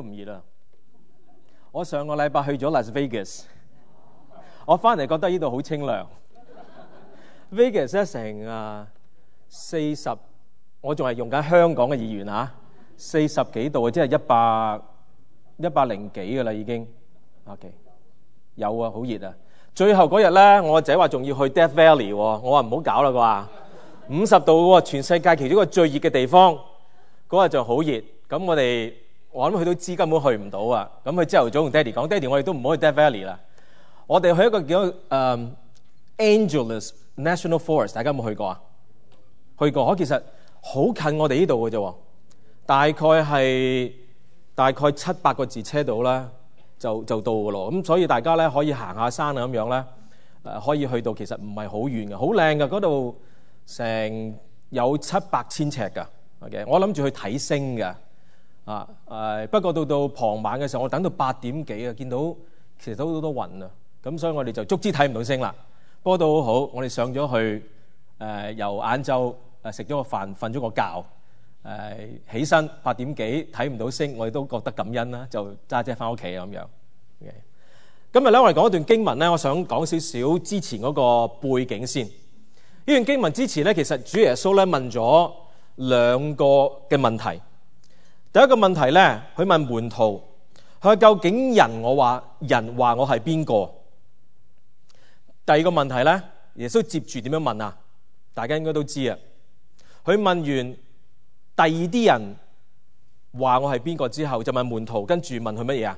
都唔熱啊！我上個禮拜去咗 Las Vegas， 我翻嚟覺得呢度好清涼。Vegas 咧成40，我仲係用緊香港嘅議員嚇，40幾度啊，即係100幾㗎啦已經。OK， 有啊，好熱啊！最後嗰日咧，我個仔話仲要去 Death Valley 喎，我話唔好搞啦啩，50度喎，全世界其中一個最熱嘅地方，嗰日就好熱。咁我諗佢都知根本去唔到啊。咁佢朝頭早同爹哋講，爹哋我哋都唔好去 Death Valley 啦，我哋去一個叫Angeles National Forest， 大家有冇去過啊？去過，其實好近我哋呢度嘅啫，大概700個字車到啦，就到嘅咯。咁所以大家咧可以行下山啊咁樣咧，可以去到其實唔係好遠嘅，好靚嘅，嗰度成有700千尺㗎。OK， 我諗住去睇星嘅。不過到傍晚嘅時候，我等到8點幾啊，見到其實都好多雲啊，咁所以我哋就足之睇唔到星啦。不過都好好，我哋上咗去，由晏晝食咗個飯，瞓咗個覺，起身8點幾睇唔到星，我哋都覺得感恩啦，就揸車翻屋企咁樣。Okay. 今日咧，我哋講一段經文咧，我想講少少之前嗰個背景先。呢段經文之前咧，其實主耶穌咧問咗2個嘅問題。第一個問題咧，佢問門徒，佢話究竟人話我係邊個？第二個問題咧，耶穌接住點樣問啊？大家應該都知啊。佢問完第二啲人話我係邊個之後，就問門徒，跟住問佢乜嘢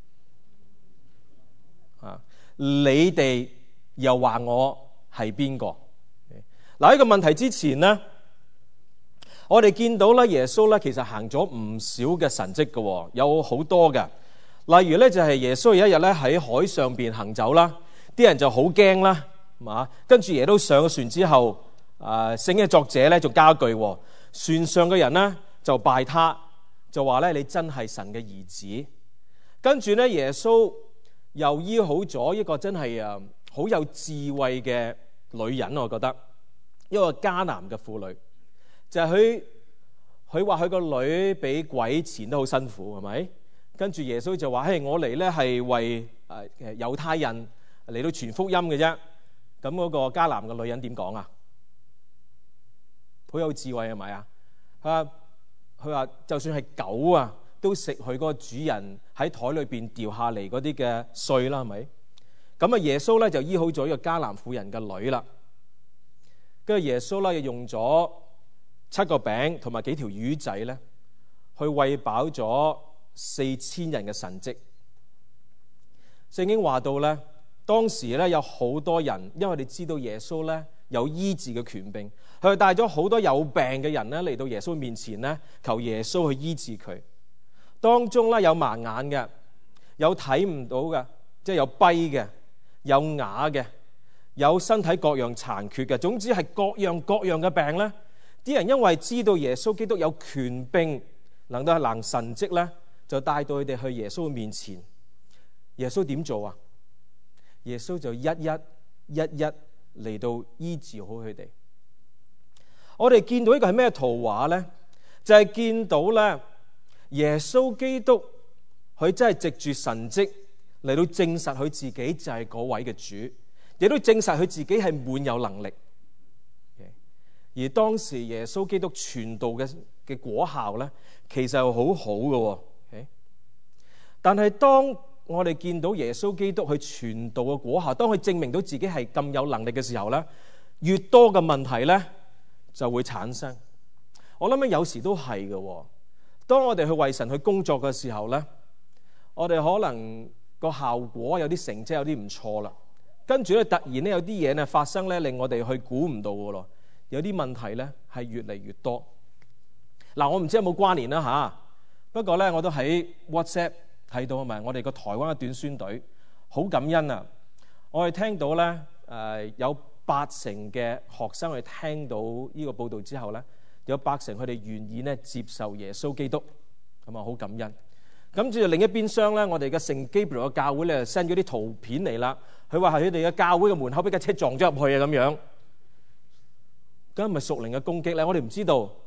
啊？你哋又話我係邊個？嗱，呢個問題之前呢，我哋見到咧，耶穌咧其實行咗唔少嘅神蹟嘅，有好多嘅。例如咧，就係耶穌有一日咧喺海上邊行走啦，啲人就好驚啦，嘛。跟住耶穌上咗船之後，聖經嘅作者咧就加一句，船上嘅人呢就拜他，就話咧你真係神嘅兒子。跟住咧，耶穌又醫好咗一個真係好有智慧嘅女人，我覺得一個迦南嘅婦女。就係佢話佢個女俾鬼纏得好辛苦，係咪？跟住耶穌就話：我嚟咧係為猶太人嚟到傳福音嘅啫。咁嗰個迦南嘅女人點講啊？好有智慧係咪啊？佢話就算係狗啊，都食佢嗰個主人喺台裏邊掉下嚟嗰啲嘅碎啦，係咪？咁啊，耶穌咧就醫好咗呢個迦南婦人嘅女啦。跟住耶穌咧又用咗7個餅同埋幾條魚仔咧，去餵飽咗4000人嘅神蹟。聖經話到咧，當時咧有好多人，因為你知道耶穌咧有醫治嘅權柄，佢帶咗好多有病嘅人咧嚟到耶穌面前咧，求耶穌去醫治佢。當中咧有盲眼嘅，有睇唔到嘅，即係有跛嘅，有啞嘅，有身體各樣殘缺嘅，總之係各樣嘅病咧。啲人因為知道耶穌基督有權柄，能夠行神蹟咧，就帶到佢哋去耶穌嘅面前。耶穌點做啊？耶穌就一一嚟到醫治好佢哋。我哋見到呢個係咩圖畫咧？就係見到咧，耶穌基督佢真係藉住神蹟嚟到證實佢自己就係嗰位嘅主，亦都證實佢自己係滿有能力。而當時耶穌基督傳道嘅果效咧，其實係好好嘅。但係當我哋見到耶穌基督去傳道嘅果效，當佢證明到自己係咁有能力嘅時候咧，越多嘅問題咧就會產生。我諗有時都係嘅。當我哋去為神去工作嘅時候咧，我哋可能個效果有啲成績有啲唔錯啦，跟住咧突然咧有啲嘢咧發生咧，令我哋去估唔到嘅咯。有啲問題咧係越嚟越多。嗱，我唔知有冇關聯啦嚇。不過咧，我都喺 WhatsApp 睇到，咪我哋個台灣嘅短宣隊好感恩啊！我哋聽到咧有80%嘅學生去聽到呢個報道之後咧，有80%佢哋願意咧接受耶穌基督，咁啊好感恩。咁至另一邊廂咧，我哋嘅聖基伯嘅教會咧 send 咗啲圖片嚟啦，佢話係佢哋嘅教會嘅門口俾架車撞咗入去啊咁樣。咁係咪屬靈嘅攻擊咧？我哋唔知道。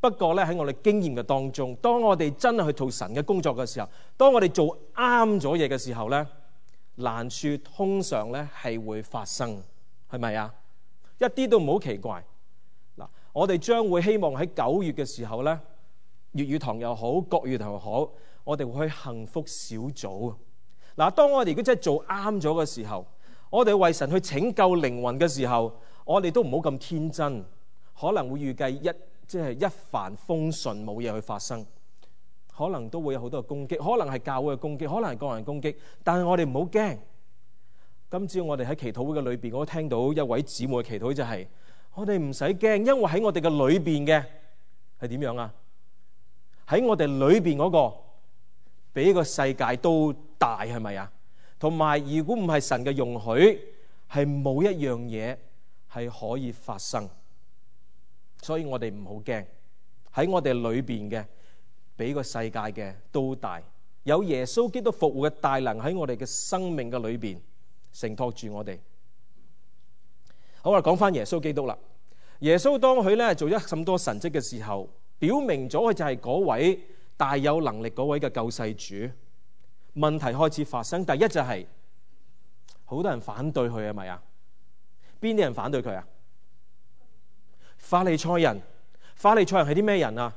不過咧喺我哋經驗嘅當中，當我哋真係去做神嘅工作嘅時候，當我哋做啱咗嘢嘅時候咧，難處通常咧係會發生，係咪啊？一啲都唔好奇怪。嗱，我哋將會希望喺9月嘅時候咧，粵語堂又好，國語堂又好，我哋會去幸福小組。嗱，當我哋如果真係做啱咗嘅時候，我哋為神去拯救靈魂嘅時候，我哋都唔好咁天真，可能會預計一帆風順，冇嘢去發生，可能都會有好多嘅攻擊，可能係教會嘅攻擊，可能係個人攻擊，但係我哋唔好驚。今朝我哋喺祈禱會嘅裏邊，我都聽到一位姊妹嘅祈禱就係，我哋唔使驚，因為喺我哋嘅裏邊嘅係點樣啊？喺我哋裏邊嗰個比個世界都大，係咪啊？同埋如果唔係神嘅容許，係冇一樣嘢係可以發生。所以我哋唔好驚，喺我哋裏邊嘅比個世界嘅都大，有耶穌基督復活嘅大能喺我哋嘅生命嘅裏邊承托住我哋。好啦，講翻耶穌基督啦。耶穌當佢咧做咗咁多神蹟嘅時候，表明咗佢就係嗰位大有能力嗰位嘅救世主。問題開始發生，第一就係好多人反對佢，係咪啊？邊啲人反對佢啊？法利賽人。法利賽人係啲咩人啊？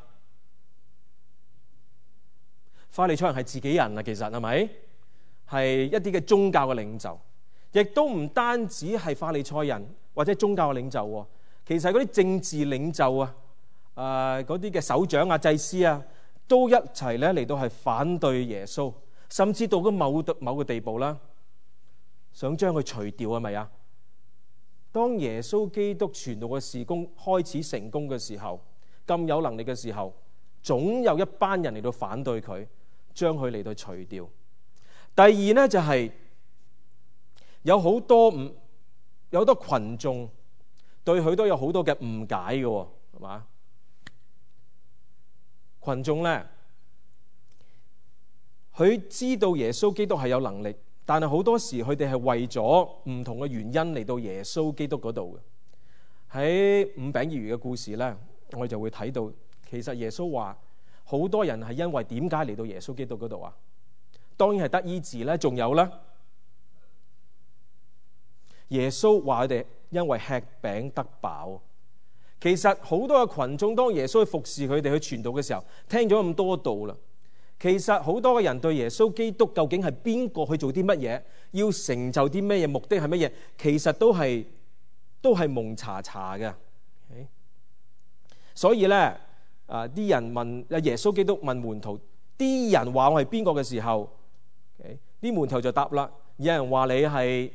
法利賽人係自己人啊，其實係咪？係一啲嘅宗教嘅領袖，亦都唔單止係法利賽人或者宗教嘅領袖，其實嗰啲政治領袖啊，嗰啲嘅首長啊、祭司啊，都一齊咧嚟到係反對耶穌，甚至到咗某個地步啦，想將佢除掉，係咪啊？當耶穌基督傳道嘅事工開始成功嘅時候，咁有能力嘅時候，總有一班人嚟到反對佢，將佢嚟到除掉。第二呢，就係有好多群眾對佢都有好多嘅誤解嘅，係嘛？群眾呢，佢知道耶穌基督係有能力，但係好多時佢哋係為咗唔同嘅原因嚟到耶穌基督嗰度嘅。喺5餅2魚嘅故事呢，我哋就會睇到，其實耶穌話好多人係因為點解嚟到耶穌基督嗰度啊？當然係得醫治咧，仲有咧，耶穌話佢哋因為吃餅得飽。其實好多嘅群眾當耶穌去服侍佢哋去傳道嘅時候，聽咗咁多道啦。其實好多嘅人對耶穌基督究竟係邊個，去做啲乜嘢，要成就啲乜嘢，目的係乜嘢，其實都係蒙查查嘅。所以咧，啲人問耶穌基督問門徒，啲人話我係邊個嘅時候，啲門徒就答啦。有人話你係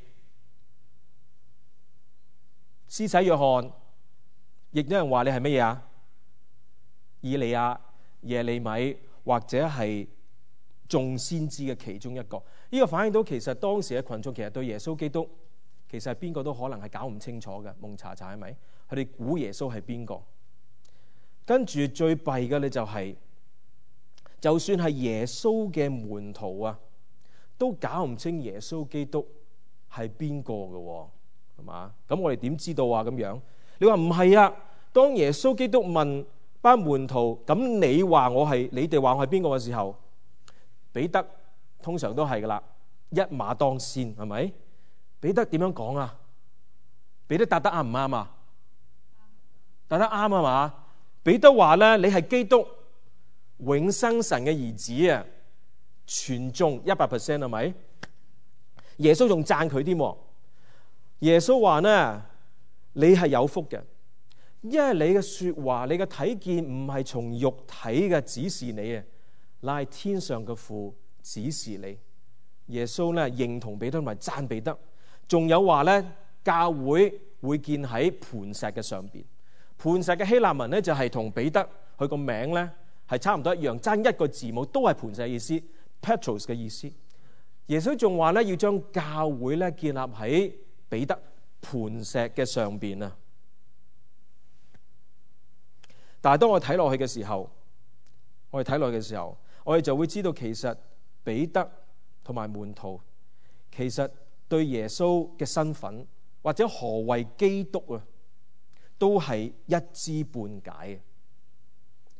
施洗約翰，亦有人話你係乜嘢啊？以利亞、耶利米，或者係眾先知嘅其中一個。呢個反映到其實當時嘅群眾其實對耶穌基督其實係邊個都可能係搞唔清楚嘅，蒙查查，係咪？佢哋估耶穌係邊個？跟住最弊嘅咧就係，就算係耶穌嘅門徒啊，都搞唔清耶穌基督係邊個嘅，係嘛？咁我哋點知道啊？咁樣你話唔係啊？當耶穌基督問班門徒，咁你話我係，你哋話我係邊個嘅時候，彼得通常都係噶啦，一馬當先，係咪？彼得點樣講啊？彼得答得啱唔啱啊？答得啱啊嘛？彼得話咧，你係基督，永生神嘅兒子啊，全中 100%， 係咪？耶穌仲讚佢添。耶穌話呢，你係有福嘅，因為你嘅說話，你嘅睇見唔係從肉體嘅指示你啊，乃係天上嘅父指示你。耶穌咧認同彼得同埋讚彼得，仲有話咧，教會會建喺磐石嘅上邊。磐石嘅希臘文咧就係同彼得佢個名咧係差唔多一樣，爭一個字母，都係磐石嘅意思 Petros 嘅意思。耶穌仲話咧要將教會咧建立喺彼得磐石嘅上邊啊。但係當我睇落去嘅時候，我哋就會知道，其實彼得同埋門徒其實對耶穌嘅身份或者何謂基督啊，都係一知半解嘅。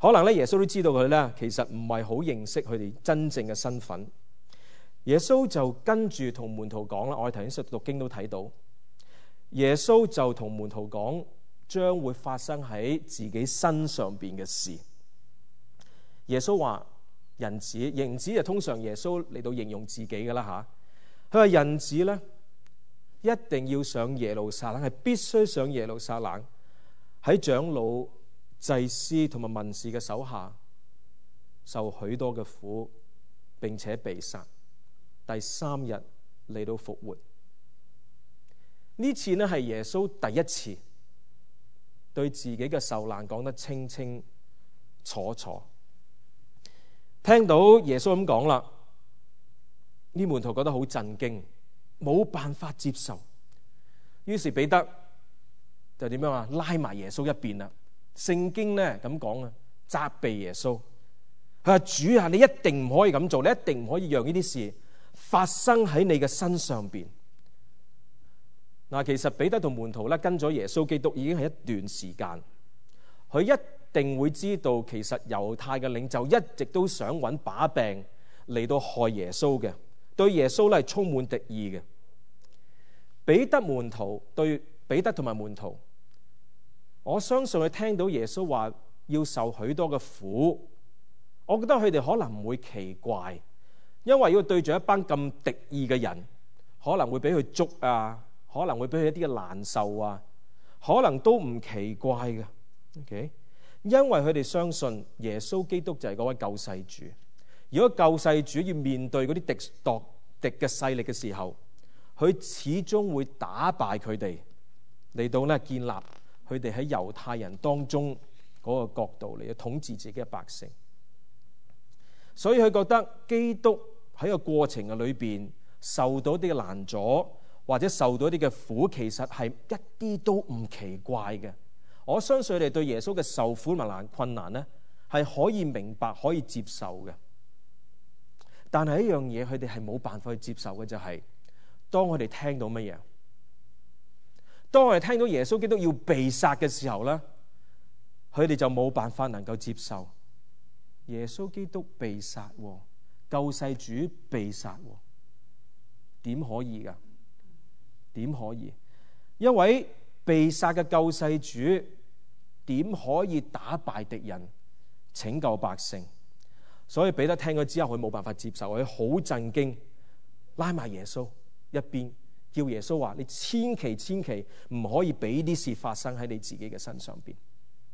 可能咧耶穌都知道佢咧其實唔係好認識佢哋真正嘅身份。耶穌就跟住同門徒講啦，我哋頭先讀經都睇到，耶穌就同門徒講將會發生喺自己身上邊嘅事。耶穌話人子就通常耶穌嚟到形容自己噶啦吓，佢話人子咧一定要上耶路撒冷，係必須上耶路撒冷，喺長老、祭司同埋文士嘅手下受許多嘅苦，並且被殺，第3日嚟到復活。呢次呢係耶穌第一次對自己嘅受難講得清清楚楚。聽到耶穌咁講啦，呢門徒覺得好震驚，冇辦法接受。於是彼得就點樣啊？拉埋耶穌一邊啦。聖經咧咁講啊，責備耶穌，佢話主啊，你一定唔可以咁做，你一定唔可以讓呢啲事發生喺你嘅身上邊。嗱，其實彼得同門徒咧跟咗耶穌基督已經係一段時間，佢一定會知道其實猶太嘅領袖一直都想揾把柄嚟到害耶穌嘅，對耶穌咧係充滿敵意嘅。彼得同埋門徒，我相信佢聽到耶穌話要受許多嘅苦，我覺得佢哋可能唔會奇怪，因為要對住一班咁敵意嘅人，可能會俾佢捉啊，可能會俾佢一啲嘅難受啊，可能都唔奇怪嘅。OK， 因為佢哋相信耶穌基督就係嗰位救世主。如果救世主要面對嗰啲敵嘅勢力嘅時候，佢始終會打敗佢哋，嚟到咧建立佢哋喺猶太人當中嗰個角度嚟統治自己嘅百姓。所以佢覺得基督喺個過程嘅裏邊受到啲嘅難阻，或者受到啲嘅苦，其實係一啲都唔奇怪嘅。我相信佢哋對耶穌嘅受苦同困難呢係可以明白、可以接受嘅。但係一樣嘢佢哋係冇辦法去接受嘅，就係當我哋聽到乜嘢？當我哋聽到耶穌基督要被殺嘅時候呢，佢哋就冇辦法能夠接受耶穌基督被殺，救世主被殺，點可以㗎？點可以？一位被殺嘅救世主點可以打敗敵人、拯救百姓？所以彼得聽咗之後，佢冇辦法接受，佢好震驚，拉埋耶穌一邊，叫耶穌話：你千祈唔可以俾啲事發生喺你自己嘅身上邊。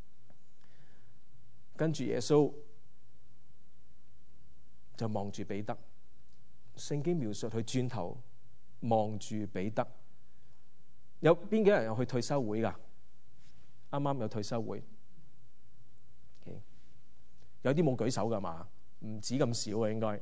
跟住耶穌就望住彼得，聖經描述佢轉頭望住彼得。有邊幾人有去退休會㗎？啱啱有退休會，有啲冇舉手㗎嘛？唔止咁少啊，應該。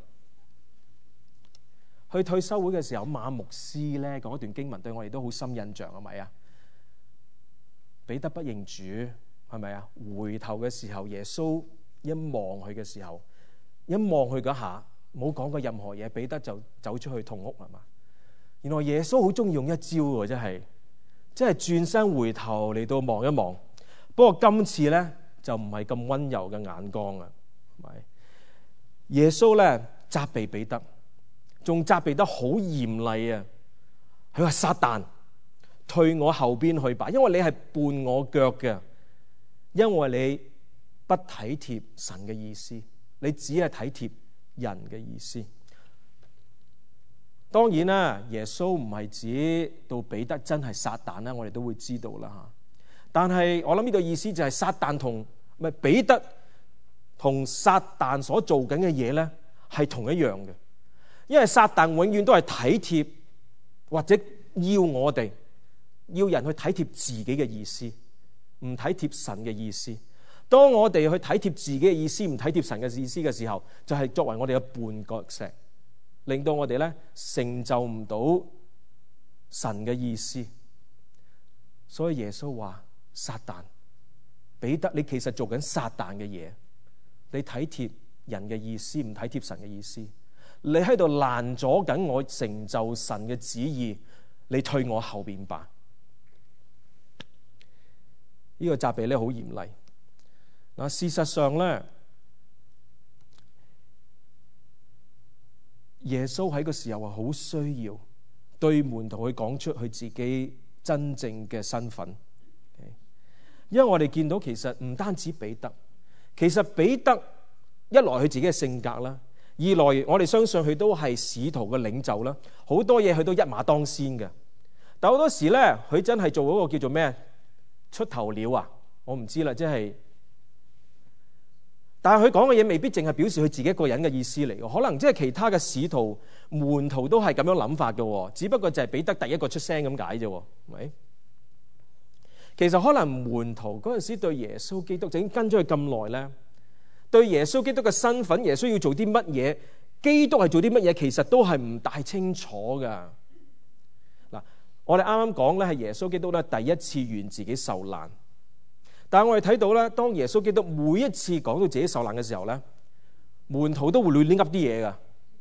去退休會嘅時候，馬牧師咧講一段經文，對我哋都好深印象，係咪啊？彼得不認主，係咪啊？回頭嘅時候，耶穌一望佢嘅時候，一望佢嗰下，冇講過任何嘢，彼得就走出去同屋，係嘛？原來耶穌好中意用一招喎，真係轉身回頭嚟到望一望。不過今次咧就唔係咁溫柔嘅眼光啊，係咪？耶穌咧責備彼得，仲責備得好嚴厲啊！佢話：撒旦，退我後邊去吧，因為你係絆我腳嘅，因為你不體貼神嘅意思，你只係體貼人嘅意思。當然啦，耶穌唔係指到彼得真係撒旦啦，我哋都會知道啦吓。但係我諗呢個意思就係撒旦同彼得同撒旦所做緊嘅嘢咧係同一樣嘅，因為撒旦永遠都係體貼或者要人去體貼自己嘅意思，唔體貼神嘅意思。當我哋去體貼自己嘅意思，唔體貼神嘅意思嘅時候，就係作為我哋嘅絆腳石，令到我哋咧成就唔到神嘅意思。所以耶穌話：撒旦，彼得，你其實做緊撒旦嘅嘢，你體貼人嘅意思，唔體貼神嘅意思，你喺度攔阻緊我成就神嘅旨意，你退我後邊吧。呢個責備咧好嚴厲。 嗱，事實上咧，耶穌喺個時候係好需要對門徒去講出佢自己真正嘅身份，因為我哋見到其實唔單止彼得，其實彼得一來佢自己嘅性格啦，二來我哋相信佢都係使徒嘅領袖啦，好多嘢佢都一馬當先嘅。但好多時咧，佢真係做嗰個叫做咩出頭鳥啊，我唔知啦，即係。但係佢講嘅嘢未必淨係表示佢自己一個人嘅意思嚟嘅，可能即係其他嘅使徒門徒都係咁樣諗法嘅，只不過就係彼得第一個出聲咁解啫，係咪？其實可能門徒嗰陣時對耶穌基督就已經跟咗佢咁耐咧，對耶穌基督嘅身份，耶穌要做啲乜嘢，基督係做啲乜嘢，其實都係唔大清楚噶。嗱，我哋啱啱講咧係耶穌基督咧第一次願自己受難。但係我哋睇到咧，當耶穌基督每一次講到自己受難嘅時候咧，門徒都會亂噏啲嘢噶。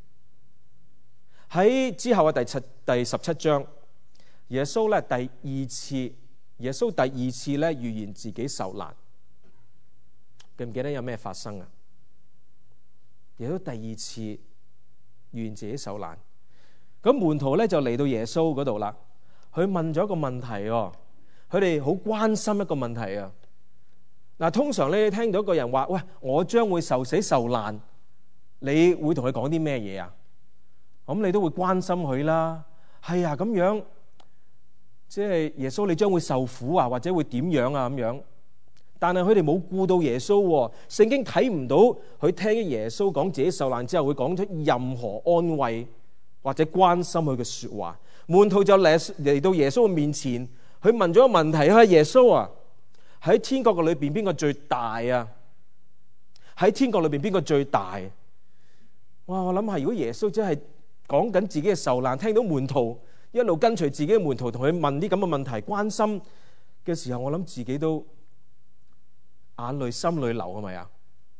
喺之後嘅第17章，耶穌第二次咧預言自己受難，記唔記得有咩發生啊？耶穌第二次預言自己受難，咁門徒咧就嚟到耶穌嗰度啦，佢問咗一個問題喎，佢哋好關心一個問題啊。嗱，通常你聽到一個人話：喂，我將會受死受難，你會同佢講啲咩嘢啊？咁你都會關心佢啦。係啊，咁樣即係耶穌，你將會受苦啊，或者會點樣啊咁樣。但係佢哋冇顧到耶穌喎，聖經睇唔到佢聽耶穌講自己受難之後會講出任何安慰或者關心佢嘅說話。門徒就嚟到耶穌嘅面前，佢問咗個問題：係耶穌啊，喺天國嘅裏邊邊個最大啊？喺天國裏邊邊個最大？哇！我諗下，如果耶穌真係講緊自己嘅受難，聽到門徒一路跟隨自己嘅門徒同佢問啲咁嘅問題，關心嘅時候，我諗自己都眼淚心裏流，係咪啊？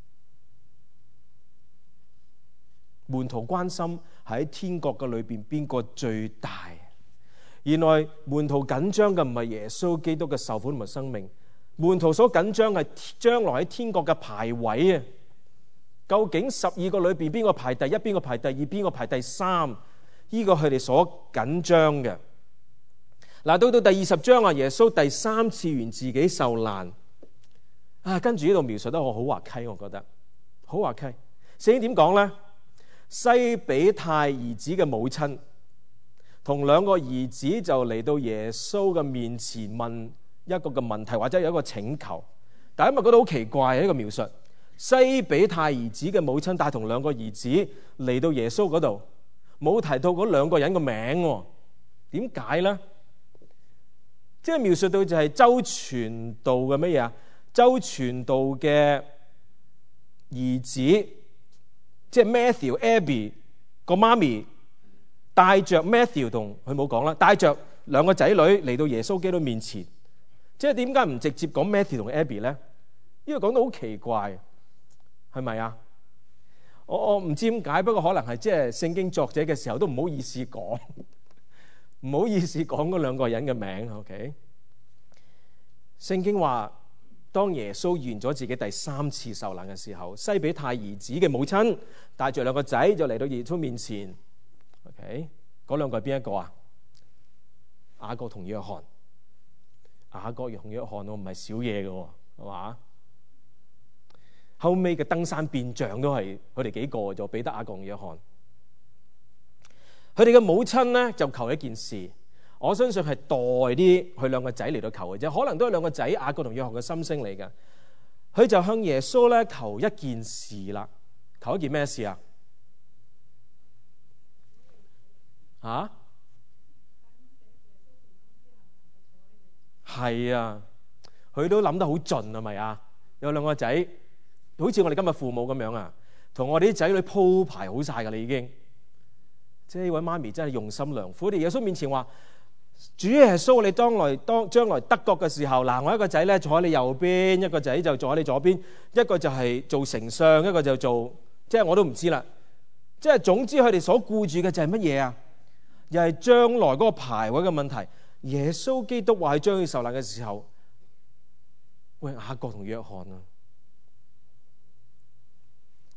門徒關心喺天國嘅裏邊邊個最大？原來門徒緊張嘅唔係耶穌基督嘅受苦同埋生命。門徒所緊張係將來喺天國嘅排位啊！究竟12個裏邊邊個排第一，邊個排第二，邊個排第三？呢個佢哋所緊張嘅。嗱，到第20章啊，耶穌第3次預言自己受難啊，跟住呢度描述得我好滑稽，我覺得好滑稽。聖經點講呢？西比泰兒子嘅母親同2個兒子就嚟到耶穌嘅面前問一個嘅問題，或者有一個請求，但係因為覺得好奇怪呢個描述，西比泰兒子嘅母親帶同2個兒子嚟到耶穌嗰度，冇提到嗰2個人嘅名，點解呢？即係描述到就係周傳道嘅乜嘢啊？周傳道嘅兒子，即係 Matthew、Abby 個媽咪帶着 Matthew 同佢冇講啦，帶着2個仔女嚟到耶穌基督面前。即係點解唔直接講 Matthew 同 Abby 咧？因為講得好奇怪，係咪啊？我唔知點解，不過可能係即係聖經作者嘅時候都唔好意思講，唔好意思講嗰2個人嘅名。OK， 聖經話當耶穌完咗自己第3次受難嘅時候，西比泰兒子嘅母親帶住2個仔就嚟到耶穌面前。OK， 嗰2個係邊一個啊？雅各同約翰。雅各同約翰我唔係少嘢嘅，係嘛？後尾嘅登山變像都係佢哋幾個，就彼得、雅各同約翰。佢哋嘅母親咧就求一件事，我相信係代啲佢2個仔嚟到求嘅啫，可能都係2個仔雅各同約翰嘅心聲嚟嘅。佢就向耶穌咧求一件事啦，求一件咩事啊？吓？係啊，佢都諗得好盡，係咪啊？有2個仔，好似我哋今日父母咁樣啊，同我哋啲仔女鋪排好晒噶啦，已經。即係呢位媽咪真係用心良苦。我哋耶穌面前話：主耶穌，你將來得國嘅時候，嗱，我一個仔咧坐喺你右邊，一個仔就坐喺你左邊，一個就係做丞相，一個就做，即係我都唔知啦。即係總之佢哋所顧住嘅就係乜嘢啊？又係將來嗰個排位嘅問題。耶穌基督話係將要受難嘅時候，喂，雅各同約翰啊，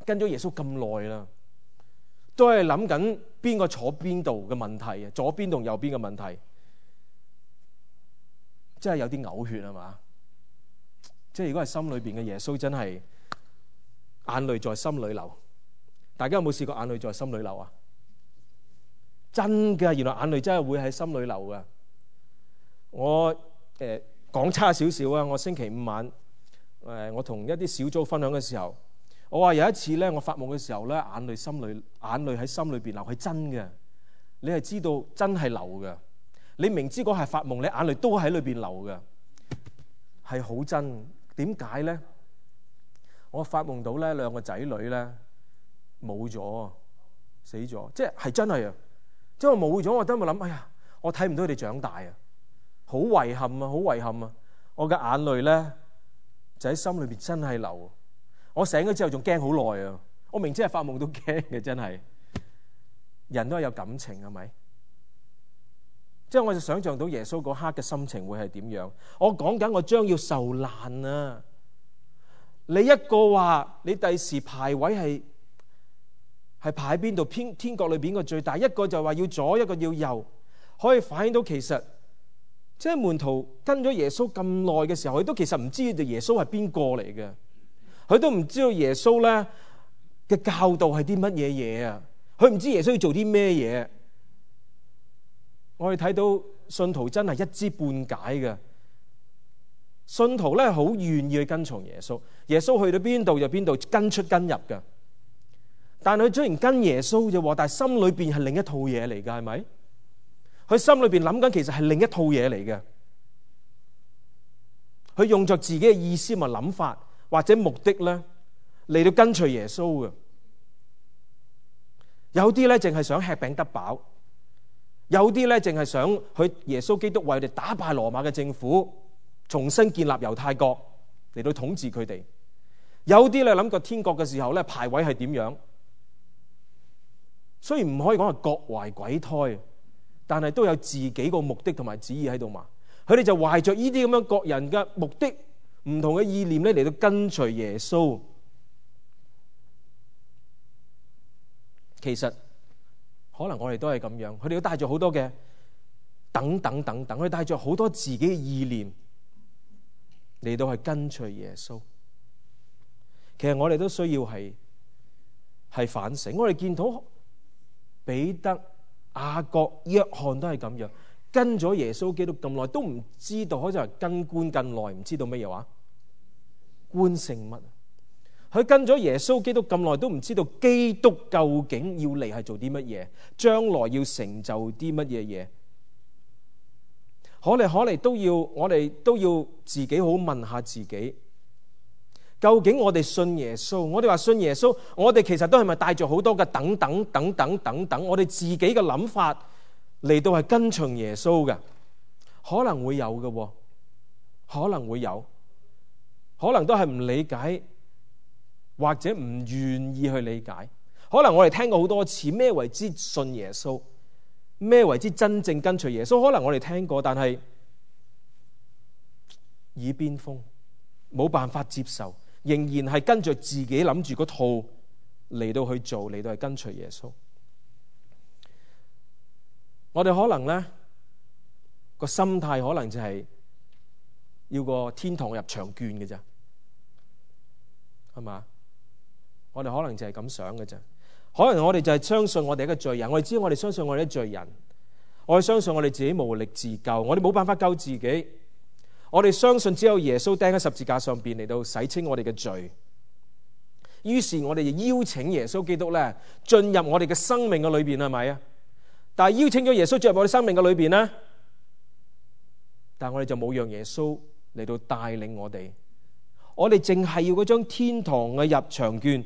跟咗耶穌咁耐啦，都係諗緊邊個坐邊度嘅問題啊，左邊同右邊嘅問題，真係有啲嘔血係嘛？即係如果係心裏邊嘅耶穌，真係眼淚在心裏流。大家有冇試過眼淚在心裏流啊？真嘅，原來眼淚真係會喺心裏流噶。我講差少少啊，我星期五晚我同一啲小組分享嘅時候，我話有一次咧，我發夢嘅時候咧，眼淚喺心裏邊流，係真嘅。你係知道真係流嘅，你明知嗰係發夢，你眼淚都喺裏邊流嘅，係好真。點解咧？我發夢到咧兩個仔女咧冇咗，死咗，即係真係啊！即係我冇咗，我都喺度諗，哎呀，我睇唔到佢哋長大啊，好遺憾啊，好遺憾啊！我嘅眼淚咧就喺心裏邊真係流。我醒咗之後仲驚好耐啊！我明知係發夢都驚嘅，真係。人都係有感情，係咪？即係我就想象到耶穌嗰刻嘅心情會係點樣。我講緊我將要受難啊！你一個話你第時排位係排喺邊度？天國裏邊個最大，一個就話要左，一個要右，可以反映到其實即係門徒跟咗耶穌咁耐嘅時候，佢都其實唔知道耶穌係邊個嚟嘅，佢都唔知道耶穌咧嘅教導係啲乜嘢嘢啊！佢唔知耶穌要做啲咩嘢。我哋睇到信徒真係一知半解嘅，信徒咧好願意去跟從耶穌，耶穌去到邊度就邊度，跟出跟入嘅。但係佢雖然跟耶穌啫，但係心裏邊係另一套嘢嚟㗎，係咪？佢心裏邊諗緊其實係另一套嘢嚟嘅，佢用着自己嘅意思同諗法或者目的咧嚟到跟隨耶穌嘅。有啲咧淨係想吃餅得飽。有啲咧淨係想去耶穌基督為佢哋打敗羅馬嘅政府，重新建立猶太國嚟到統治佢哋。有啲咧諗過天國嘅時候咧排位係點樣？雖然唔可以講係各懷鬼胎，但係都有自己個目的同埋旨意喺度嘛。佢哋就懷着呢啲咁樣各人嘅目的、唔同嘅意念咧嚟到跟隨耶穌。其實可能我哋都係咁樣，佢哋都帶住好多嘅等等，佢哋帶住好多自己嘅意念嚟到去跟隨耶穌。其實我哋都需要係反省。我哋見到彼得、雅各、約翰都係咁樣，跟咗耶穌基督咁耐，都唔知道，好似係跟官咁耐，唔知道乜嘢話官姓乜。佢跟咗耶穌基督咁耐，都唔知道基督究竟要嚟係做啲乜嘢，將來要成就啲乜嘢嘢。我哋都要自己好問下自己，究竟我哋信耶穌，我哋話信耶穌，我哋其實都係咪帶住好多嘅等等，我哋自己嘅諗法嚟到係跟隨耶穌嘅？可能會有嘅，可能會有，可能都係唔理解。或者唔願意去理解，可能我哋聽過好多次咩為之信耶穌，咩為之真正跟隨耶穌，可能我哋聽過，但係耳邊風，冇辦法接受，仍然係跟住自己諗住嗰套嚟到去做，嚟到去跟隨耶穌。我哋可能呢個心態可能就係要個天堂入場券嘅啫，係嘛？我哋可能就係咁想嘅啫，可能我哋就係相信我哋係一個罪人，我哋知道我哋相信我哋係罪人，我哋相信我哋自己無力自救，我哋冇辦法救自己，我哋相信只有耶穌釘喺十字架上邊嚟到洗清我哋嘅罪，於是我哋就邀請耶穌基督咧進入我哋嘅生命嘅裏邊，係咪啊？但係邀請咗耶穌進入我哋生命嘅裏邊咧，但係我哋就冇讓耶穌嚟到帶領我哋，我哋淨係要嗰張天堂嘅入場券。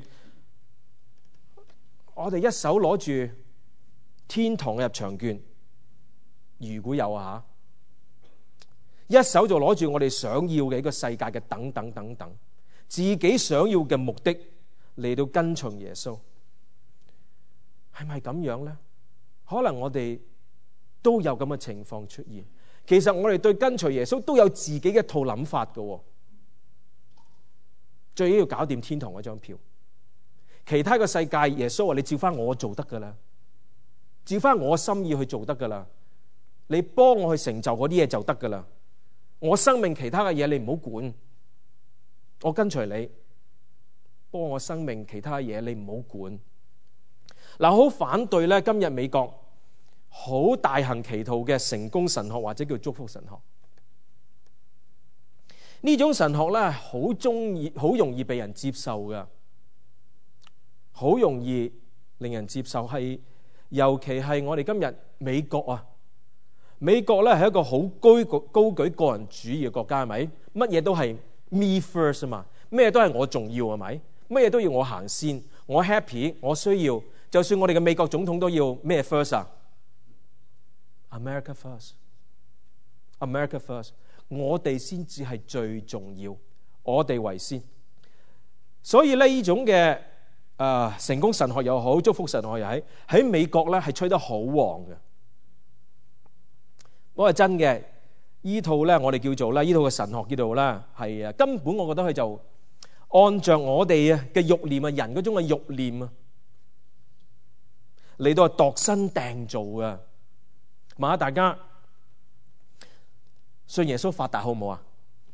我哋一手攞住天堂嘅入場券，如果有啊，一手就攞住我哋想要嘅一個世界嘅等，自己想要嘅目的嚟到跟從耶穌，係咪咁樣呢？可能我哋都有咁嘅情況出現。其實我哋對跟隨耶穌都有自己嘅一套諗法嘅，最緊要搞掂天堂嗰張票。 其他嘅世界，耶穌話你照翻我做得噶啦，照翻我心意去做得噶啦，你幫我去成就嗰啲嘢就得噶啦。我生命其他嘅嘢你唔好管，我跟隨你，幫我生命其他嘅嘢你唔好管。嗱，好反對咧今日美國好大行其道嘅成功神學或者叫祝福神學。呢種神學咧好容易被人接受嘅，好容易令人接受，係尤其係我哋今日美國啊，美國咧係一個好高舉個人主義嘅國家，係咪？乜嘢都係 me first 啊嘛，咩都係我重要，係咪？乜嘢都要我行先，我 happy， 我需要，就算我哋嘅美國總統都要咩 first 啊？ America first，America first， 我哋先至係最重要，我哋為先。所以咧呢種嘅成功神學又好，祝福神學又喺美國咧係吹得好旺嘅。我係真嘅，呢套咧我哋叫做咧呢套嘅神學叫做咧係根本我覺得佢就按照我哋嘅慾念啊，人嗰種嘅慾念啊嚟到度身訂造嘅。問下大家信耶穌發達好唔好啊？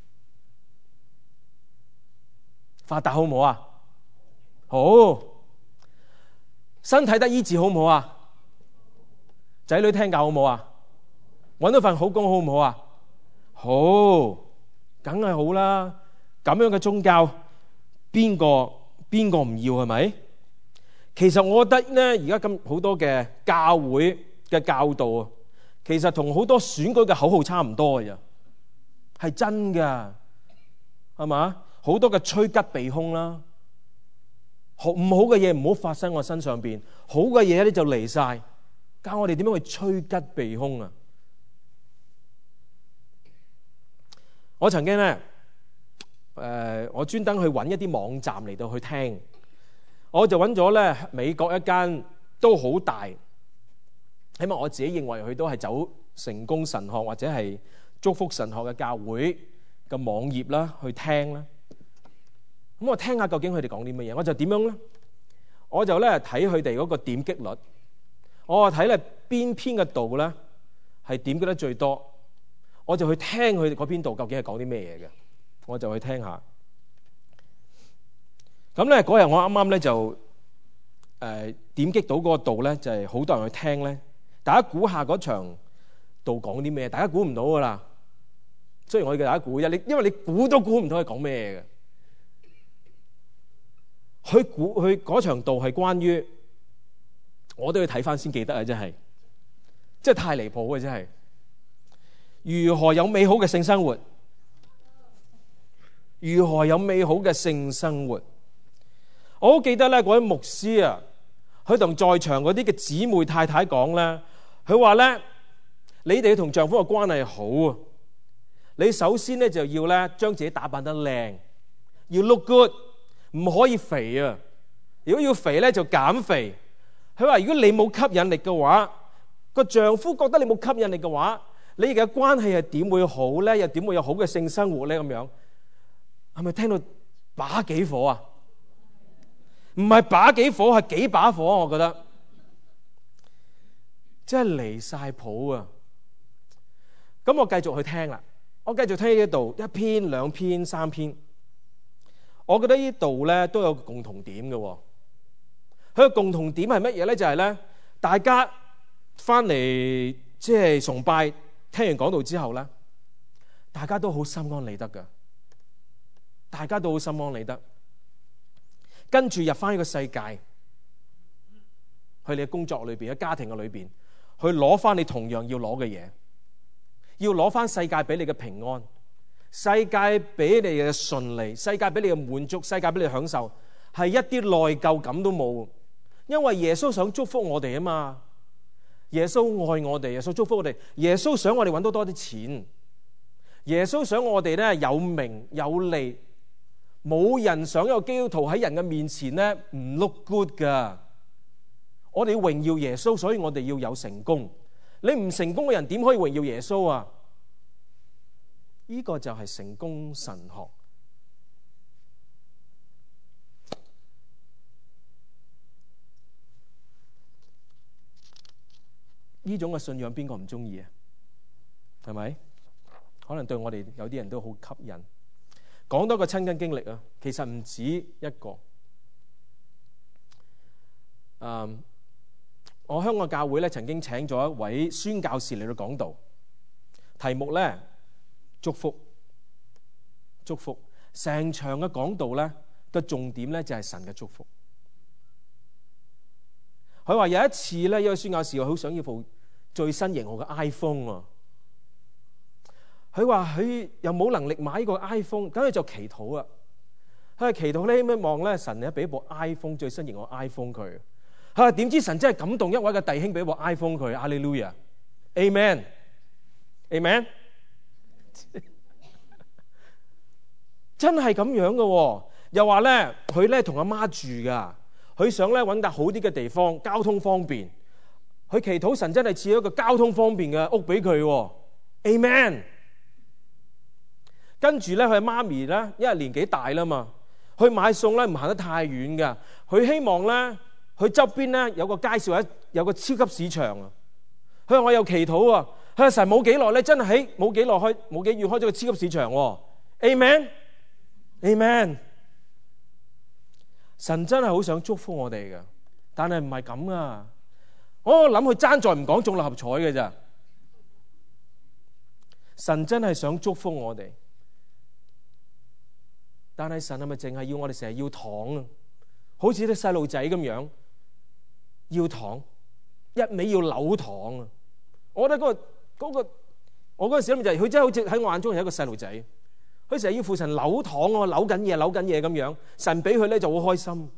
發達好唔好啊？好。身體得醫治好唔好啊？仔女聽教好唔好啊？搵到份好工好唔好啊？好，梗係好啦。咁樣嘅宗教邊個唔要，係咪？其實我覺得咧，而家咁好多嘅教會嘅教導啊，其實同好多選舉嘅口號差唔多嘅啫，係真噶，係嘛？好多嘅趨吉避凶啦，唔好嘅嘢唔好發生我身上邊，好嘅嘢咧就嚟晒，教我哋點樣去趨吉避凶啊！我曾經咧，我專登去揾一啲網站嚟到去聽，我就揾咗咧美國一間都好大，起碼我自己認為佢都係走成功神學或者係祝福神學嘅教會嘅網頁啦，去聽啦。咁我聽下究竟佢哋講啲乜嘢，我就點樣咧？我就咧睇佢哋嗰個點擊率，我睇咧邊篇嘅道咧係點擊得最多，我就去聽佢哋嗰篇道究竟係講啲咩嘢嘅，我就去聽下。咁咧嗰日我啱啱咧就點擊到嗰個道咧，就係好多人去聽咧。大家估下嗰場道講啲咩？大家估唔到噶啦。雖然我叫大家估啫，因為你估都估唔到佢講咩嘅。佢嗰場道係關於，我都要睇翻先記得啊！真係太離譜嘅，真係。如何有美好嘅性生活？如何有美好嘅性生活？我好記得咧，嗰位牧師啊，佢同在場嗰啲嘅姊妹太太講咧，佢話咧，你哋同丈夫嘅關係好啊，你首先咧就要咧將自己打扮得靚，要 look good。唔可以肥啊！如果要肥咧，就減肥。佢話：如果你冇吸引力嘅話，個丈夫覺得你冇吸引力嘅話，你哋嘅關係係點會好咧？又點會有好嘅性生活咧？咁樣係咪聽到把幾火啊？唔係把幾火，係幾把火啊！我覺得真係離晒譜啊！咁我繼續去聽啦，我繼續聽呢度一篇、兩篇、三篇。我覺得呢度咧都有共同點嘅，佢嘅共同點係乜嘢咧？就係咧，大家翻嚟即係崇拜，聽完講道之後咧，大家都好心安理得嘅，大家都好心安理得，跟住入翻呢個世界，佢哋嘅工作裏邊、喺家庭嘅裏邊，去攞翻你同樣要攞嘅嘢，要攞翻世界俾你嘅平安。世界俾你嘅順利，世界俾你嘅滿足，世界俾你嘅享受，係一啲內疚感都冇。因為耶穌想祝福我哋啊嘛，耶穌愛我哋，耶穌祝福我哋，耶穌想我哋揾到多啲錢，耶穌想我哋咧有名有利。冇人想有基督徒喺人嘅面前咧唔 look good 噶。我哋要榮耀耶穌，所以我哋要有成功。你唔成功嘅人點可以榮耀耶穌啊？呢個就係成功神學。 呢種嘅信仰邊個唔中意啊？係咪？可能對我哋有啲人都好吸引。講多個親身經歷啊，其實唔止一個。我香港教會咧曾經請咗一位宣教士嚟到講道，題目咧祝福，祝福。成場嘅講道咧嘅重點咧就係神嘅祝福。佢話有一次咧，一位宣教士好想要部最新型號嘅 iPhone 啊。佢話佢又冇能力買呢個 iPhone， 咁佢就祈禱啊。佢係祈禱咧，希望咧神咧俾一部 iPhone 最新型號 iPhone 佢。佢話點知神真係感動一位嘅弟兄俾部 iPhone 佢，哈利路亞 ，Amen，Amen。真係咁樣嘅喎。又話咧佢咧同阿媽住噶，佢想咧揾笪好啲嘅地方，交通方便。佢祈禱神真係賜一個交通方便嘅屋俾佢喎 ，Amen。跟住咧，佢媽咪咧，因為年紀大啦嘛，去買餸咧唔行得太遠㗎。佢希望咧，佢周邊咧有個街市或者有個超級市場啊。佢話我有祈禱啊，佢話神冇幾耐咧，真係喺冇幾月開咗個超級市場喎。Amen，Amen。神真係好想祝福我哋㗎，但係唔係咁啊。我諗佢爭在唔講中六合彩嘅咋。神真係想祝福我哋。但係神係咪淨係要我哋成日要糖啊？好似啲細路仔咁樣要糖，一味要扭糖啊！我覺得我嗰陣時諗就係佢真係好似喺我眼中係一個細路仔，佢成日要父神扭糖啊，扭緊嘢咁樣，神俾佢咧就好開心。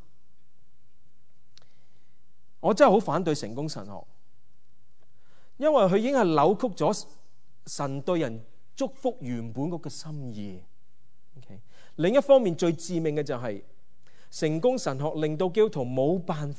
我真係好反對成功神學，因為佢已經係扭曲咗神對人祝福原本嗰個心意。Okay? 另一方面最致命嘅就係成功神學令到基督徒冇辦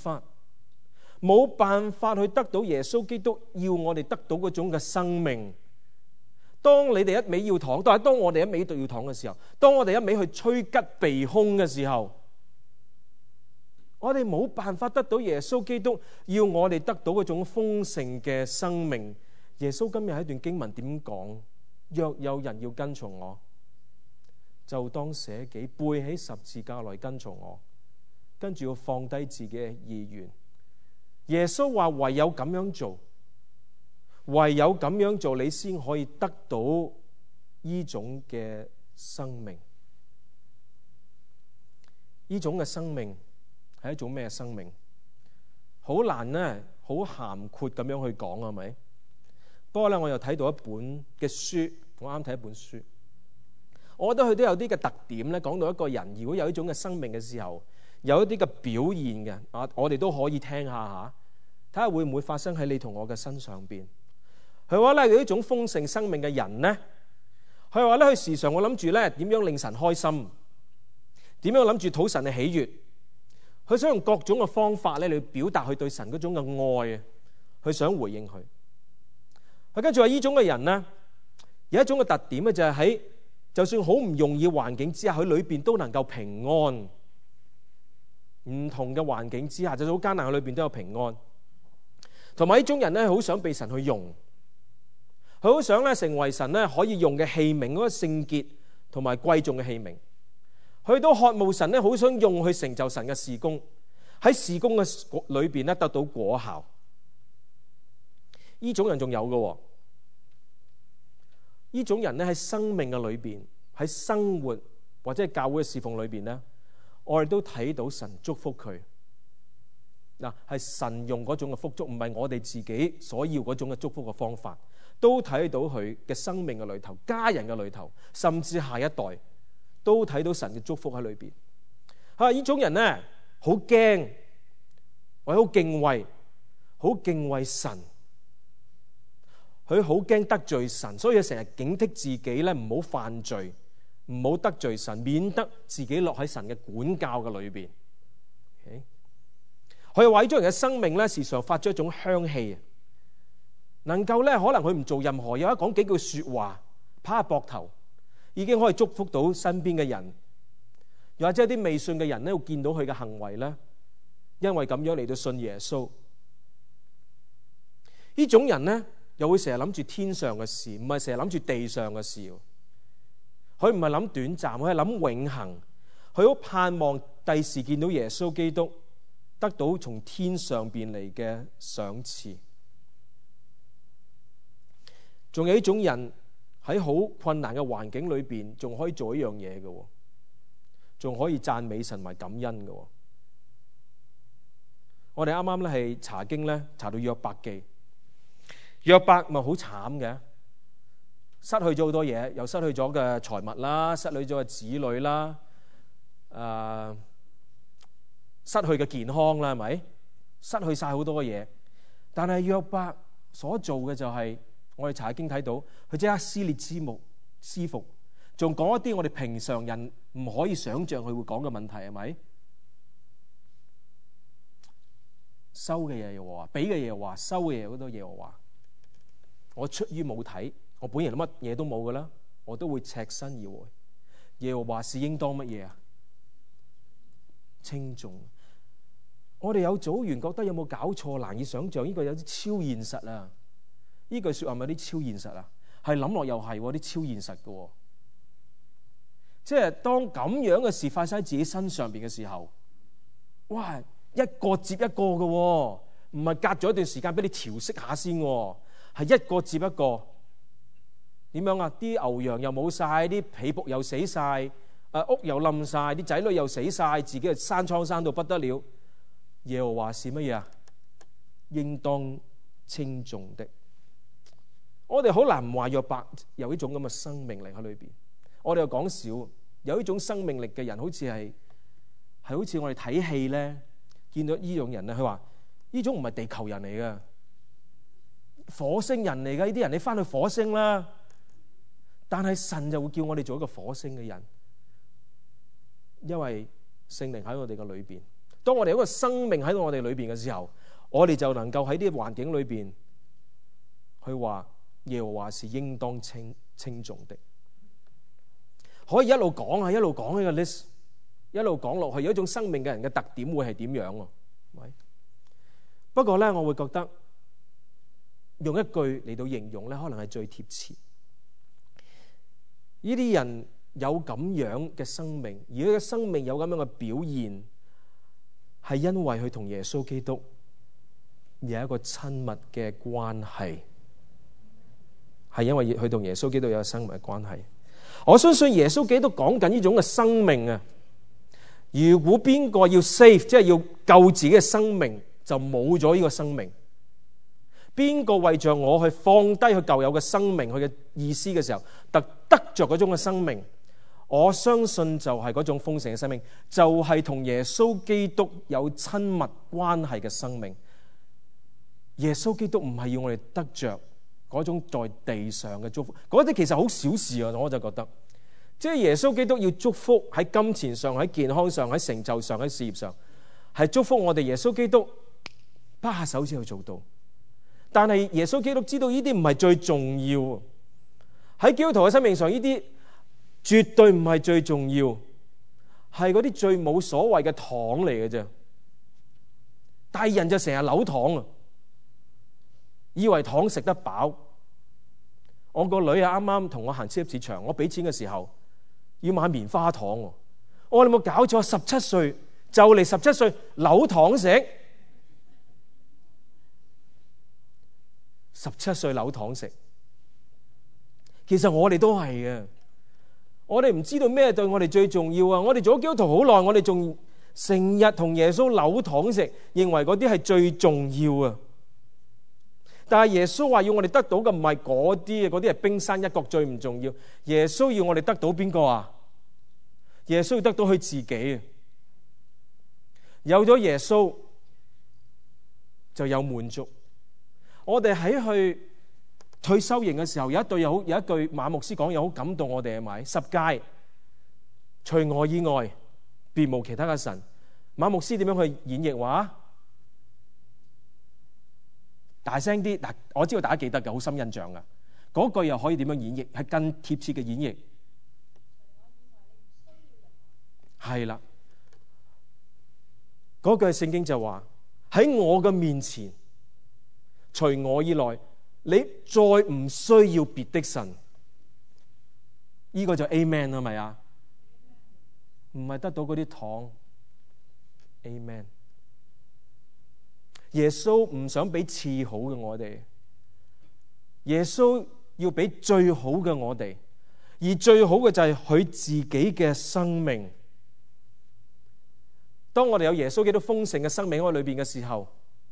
法去得到耶穌基督要我哋得到嗰種嘅生命。當你哋一味要糖，但係當我哋一味要糖嘅時候，當我哋一味去趨吉避凶嘅時候，我哋冇辦法得到耶穌基督要我哋得到嗰種豐盛嘅生命。耶穌今日喺段經文點講？若有人要跟從我，就當捨己，背起十字架來跟從我。跟住要放低自己嘅意願。耶穌話唯有咁樣做，你先可以得到呢種嘅生命。呢種嘅生命係一種咩生命？好難呢，好涵括咁樣去講，係咪？不過咧，我又睇到一本嘅書，我啱睇一本書。我覺得佢都有啲嘅特點咧，講到一個人如果有呢種嘅生命嘅時候，有一啲嘅表現嘅啊，我哋都可以聽下嚇，睇下會唔會發生喺你同我嘅身上邊。佢話咧，有呢種豐盛生命嘅人咧，佢話咧，佢時常會諗住咧點樣令神開心，點樣諗住討神嘅喜悅。佢想用各種嘅方法咧嚟表達佢對神嗰種嘅愛啊，佢想回應佢。佢跟住話呢種嘅人咧，有一種嘅特點咧，就係喺就算好唔容易環境之下，佢裏邊都能夠平安。唔同嘅環境之下，就算好艱難，佢裏邊都有平安。同埋呢種人咧，好想被神去用，佢好想咧成為神咧可以用嘅器皿，嗰個聖潔同埋貴重嘅器皿。佢都渴慕神咧，好想用去成就神嘅事工，喺事工嘅裏邊咧得到果效。呢種人仲有嘅，呢種人咧喺生命嘅裏邊，喺生活或者係教會嘅侍奉裏邊咧，我哋都睇到神祝福佢。嗱，係神用嗰種嘅福祝，唔係我哋自己所要嗰種嘅祝福嘅方法，都睇到佢嘅生命嘅裏頭，家人嘅裏頭，甚至下一代都睇到神嘅祝福喺裏邊。呢種人咧好驚，或者好敬畏神，佢好驚得罪神，所以佢成日警惕自己咧唔好犯罪，唔好得罪神，免得自己落喺神嘅管教嘅裏邊。佢話呢種人嘅生命咧，時常發出一種香氣，能夠咧可能佢唔做任何嘢，一講幾句說話，拍下膊頭，已經可以祝福到身邊嘅人，又或者啲未信嘅人咧會見到佢嘅行為咧，因為咁樣嚟到信耶穌。 呢種人呢，又會成日諗住天上嘅事，唔係成日諗住地上嘅事。佢唔係諗短暫，佢係諗永恆。佢好盼望第時見到耶穌基督，得到從天上邊嚟嘅賞賜。仲有呢種人喺好困難嘅環境裏邊，仲可以做一樣嘢嘅，仲可以讚美神為感恩嘅。我哋啱啱咧係查經咧，查到約伯記。約伯咪好慘嘅，失去咗好多嘢，又失去咗嘅財物啦，失去咗嘅子女啦，失去嘅健康啦，係咪？失去晒好多嘅嘢。但係約伯所做嘅就係，我哋查經睇到，佢即刻撕裂肢服，仲講一啲我哋平常人唔可以想象佢會講嘅問題，係咪？收嘅嘢又話，俾嘅嘢又話，收嘅嘢好多嘢又話。我出於冇睇，我本人乜嘢都冇噶啦，我都會赤身而回。耶和華是應當乜嘢啊？稱頌。我哋有組員覺得有冇搞錯？難以想象呢個有啲超現實啊！呢句說話咪有啲超現實啊？係諗落又係啲超現實嘅。即係當咁樣嘅事發生喺自己身上邊嘅時候，哇！一個接一個嘅，唔係隔咗一段時間俾你調息下先，係一個接一個。點樣啊？啲牛羊又冇晒，啲被僕又死晒，屋又冧晒，啲仔女又死晒，自己係生瘡生到不得了。耶和華是乜嘢啊？應當稱頌的。我哋好難唔話約伯有呢種咁嘅生命力喺裏邊。我哋又講少，有呢種生命力嘅人，好似係好似我哋睇戲咧。見到呢種人咧，佢話呢種唔係地球人嚟嘅，火星人嚟嘅。呢啲人你翻去火星啦，但係神就會叫我哋做一個火星嘅人，因為聖靈喺我哋嘅裏邊。當我哋有一個生命喺我哋裏邊嘅時候，我哋就能夠喺呢個環境裏邊去話耶和華是應當稱頌的。可以一路講啊，一路講呢個 list。一路講落去，有一種生命嘅人嘅特點會係點樣？不過咧，我會覺得用一句嚟到形容咧，可能係最貼切。呢啲人有咁樣嘅生命，而佢嘅生命有咁樣嘅表現，係因為佢同耶穌基督有一個親密嘅關係，係因為佢同耶穌基督有一個親密嘅關係。我相信耶穌基督講緊呢種嘅生命啊！如果邊個要 save， 即係要救自己嘅生命，就冇咗呢個生命。邊個為着我去放低佢舊有嘅生命，佢嘅意思嘅時候，得着嗰種嘅生命，我相信就係嗰種豐盛嘅生命，就係同耶穌基督有親密關係嘅生命。耶穌基督唔係要我哋得着嗰種在地上嘅祝福，嗰啲其實好小事啊！我就覺得。即係耶穌基督要祝福喺金錢上、喺健康上、喺成就上、喺事業上，係祝福我哋。耶穌基督拍下手先去做到，但係耶穌基督知道呢啲唔係最重要。喺基督徒嘅生命上，呢啲絕對唔係最重要，係嗰啲最冇所謂嘅糖嚟嘅啫。但係人就成日扭糖啊，以為糖食得飽。我個女啊，啱啱同我行超級市場，我俾錢嘅時候，要買棉花糖喎。我話你冇搞錯，17歲就嚟17歲扭糖食，17歲扭糖食。其實我哋都係嘅，我哋唔知道咩對我哋最重要啊！我哋做咗基督徒好耐，我哋仲成日同耶穌扭糖食，認為嗰啲係最重要啊！但係耶穌話要我哋得到嘅唔係嗰啲，嗰啲係冰山一角，最唔重要。耶穌要我哋得到邊個啊？耶穌要得到佢自己。有咗耶穌就有滿足。我哋喺去退休營嘅時候，有一句馬牧師講嘢好感動我哋，係咪？十誡除我以外，別無其他嘅神。馬牧師點樣去演繹話？大聲啲，嗱，我知道大家記得嘅，好深印象嘅。嗰句又可以點樣演繹？係更貼切嘅演繹。係啦，嗰句聖經就話喺我嘅面前，除除我以來，你再唔需要別的神。呢個就 Amen 係咪啊？唔係得到嗰啲糖。Amen。耶穌唔想俾次好嘅我哋，耶穌要俾最好嘅我哋，而最好嘅就係佢自己嘅生命。當我哋有耶穌基督豐盛嘅生命喺我裏邊嘅時候，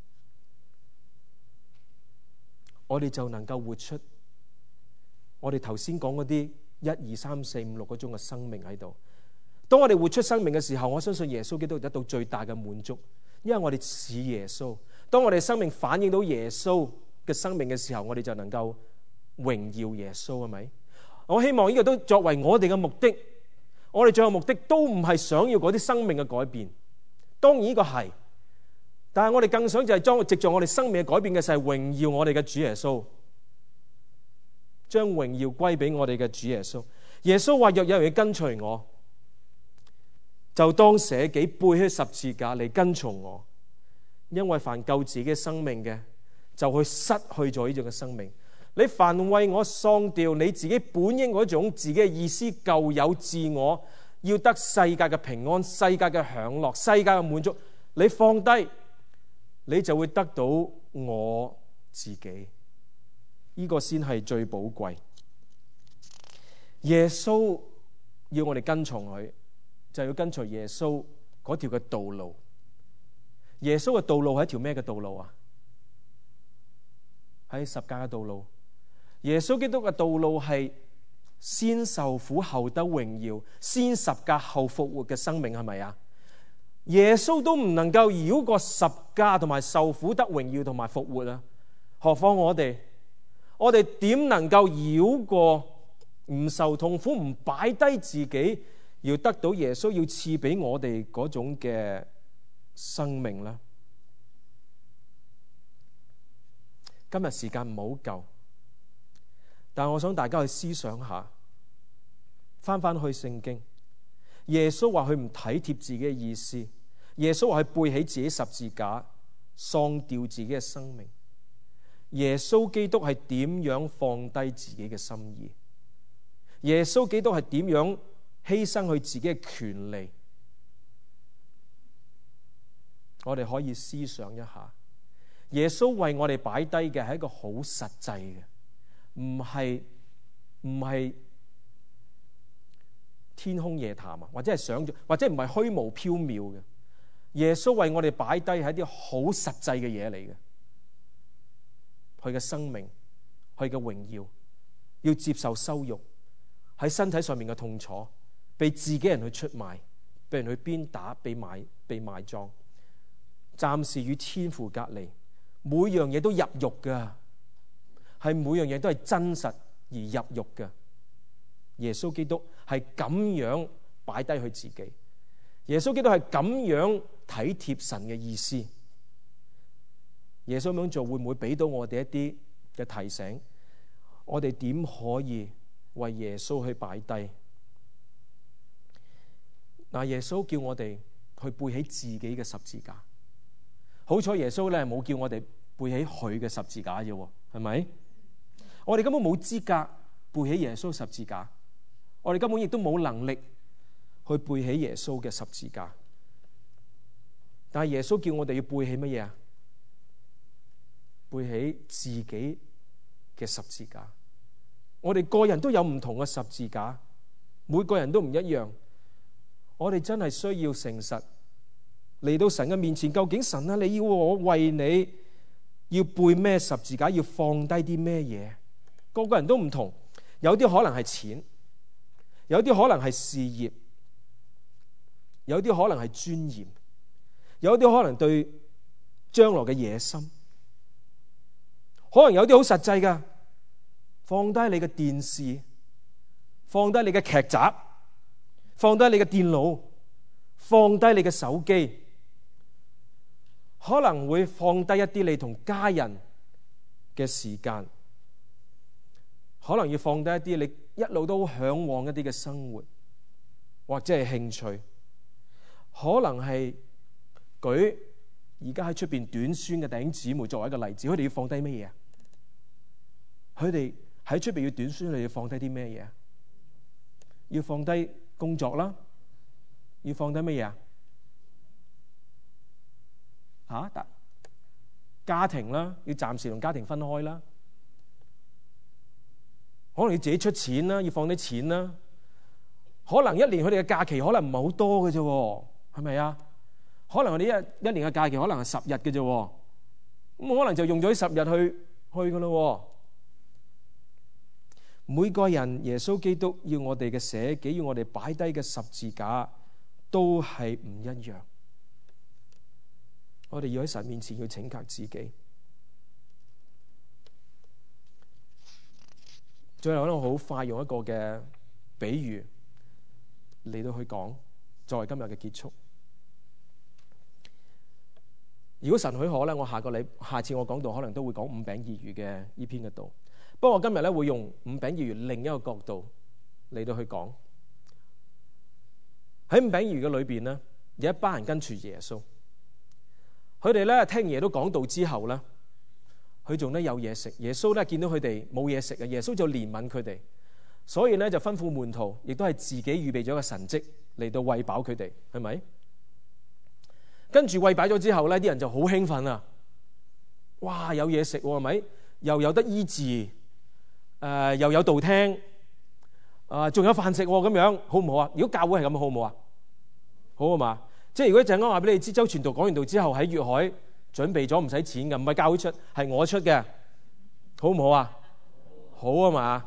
我哋就能夠活出我哋頭先講嗰啲1、2、3、4、5、6嗰種嘅生命喺度。當我哋活出生命嘅時候，我相信耶穌基督得到最大嘅滿足，因為我哋似耶穌。當我哋生命反映到耶穌嘅生命嘅時候，我哋就能夠榮耀耶穌，係咪？我希望呢個都作為我哋嘅目的。我哋最後目的都唔係想要嗰啲生命嘅改變，當然呢個係，但係我哋更想就係將藉着我哋生命嘅改變嘅，就係榮耀我哋嘅主耶穌，將榮耀歸俾我哋嘅主耶穌。耶穌話：若有人要跟隨我，就當捨己，背起十字架嚟跟從我。因為凡救自己嘅生命嘅，就會失去咗呢種嘅生命。你凡為我喪掉你自己本應嗰種自己嘅意思、舊有自我，要得世界嘅平安、世界嘅享樂、世界嘅滿足，你放低，你就會得到我自己。呢個先係最寶貴。耶穌要我哋跟從佢，就要跟隨耶穌嗰條嘅道路。耶穌嘅道路係一條咩嘅道路啊？係十架嘅道路。耶穌基督嘅道路係先受苦後得榮耀，先十架後復活嘅生命，係咪啊？耶穌都唔能夠繞過十架同埋受苦得榮耀同埋復活啊！何況我哋點能夠繞過唔受痛苦、唔擺低自己，要得到耶穌要賜俾我哋嗰種嘅生命呢？今日時間唔好夠，但我想大家去思想下，翻去聖經。耶穌話佢唔體貼自己嘅意思，耶穌話佢背起自己十字架，喪掉自己嘅生命。耶穌基督係點樣放低自己嘅心意？耶穌基督係點樣犧牲佢自己嘅權利？我哋可以思想一下，耶穌為我哋擺低嘅係一個好實際嘅，唔係天空夜談啊，或者係想像，或者唔係虛無縹緲嘅。耶穌為我哋擺低係一啲好實際嘅嘢嚟嘅，佢嘅生命，佢嘅榮耀，要接受羞辱，喺身體上面嘅痛楚，被自己人去出賣，被人去鞭打，被埋葬，暫時與天父隔離，每樣嘢都入獄噶，係每樣嘢都係真實而入獄嘅。耶穌基督係咁樣擺低佢自己，耶穌基督係咁樣體貼神嘅意思。耶穌咁樣做會唔會俾到我哋一啲嘅提醒？我哋點可以為耶穌去擺低？嗱，耶穌叫我哋去背起自己嘅十字架。好彩耶穌咧冇叫我哋背起佢嘅十字架啫，係咪？我哋根本冇資格背起耶穌十字架，我哋根本亦都冇能力去背起耶穌嘅十字架。但係耶穌叫我哋要背起乜嘢啊？背起自己嘅十字架。我哋個人都有唔同嘅十字架，每個人都唔一樣。我哋真係需要誠實嚟到神嘅面前。究竟神啊，你要我為你要背咩十字架，要放低啲咩嘢？個個人都唔同，有啲可能係錢，有啲可能係事業，有啲可能係尊嚴，有啲可能對將來嘅野心，可能有啲好實際噶，放低你嘅電視，放低你嘅劇集，放低你嘅電腦，放低你嘅手機，可能會放低一啲你同家人嘅時間，可能要放低一啲你一路都好向往一啲嘅生活或者係興趣，可能係舉而家喺出邊短宣嘅弟兄姊妹作為一個例子，佢哋要放低乜嘢？佢哋喺出邊要短宣，你要放低啲咩嘢？要放低工作啦，要放低乜嘢啊？家庭啦，要暫時同家庭分開啦。可能要自己出錢啦，要放啲錢啦。可能一年佢哋嘅假期可能唔係好多嘅啫，係咪啊？可能我哋一年嘅假期可能係10日嘅啫，咁可能就用咗10日去噶咯。每個人耶穌基督要我哋嘅捨己，要我哋擺低嘅十字架，都係唔一樣。我哋要喺神面前要拯救自己。最後咧，我好快用一個嘅比喻嚟到去講，作為今日嘅結束。如果神許可咧，我下次我講到可能都會講5餅2魚嘅呢篇嘅道。不過我今日咧會用5餅2魚另一個角度嚟到去講。喺5餅2魚嘅裏邊咧，有一班人跟住耶穌。佢哋咧聽耶穌講道之後咧，佢仲咧有嘢食。耶穌咧見到佢哋冇嘢食啊，耶穌就憐憫佢哋，所以咧就吩咐門徒，亦都係自己預備咗個神蹟嚟到餵飽佢哋，係咪？跟住餵飽咗之後咧，啲人就好興奮啊！哇，有嘢食喎，係咪？又有得醫治，又有道聽，仲有飯食喎，咁樣好唔好啊？如果教會係咁，好唔好啊？好啊嘛！即係如果一陣間話俾你知，周傳道講完道之後喺粵海準備咗唔使錢嘅，唔係教會出，係我出嘅，好唔好啊？好啊嘛！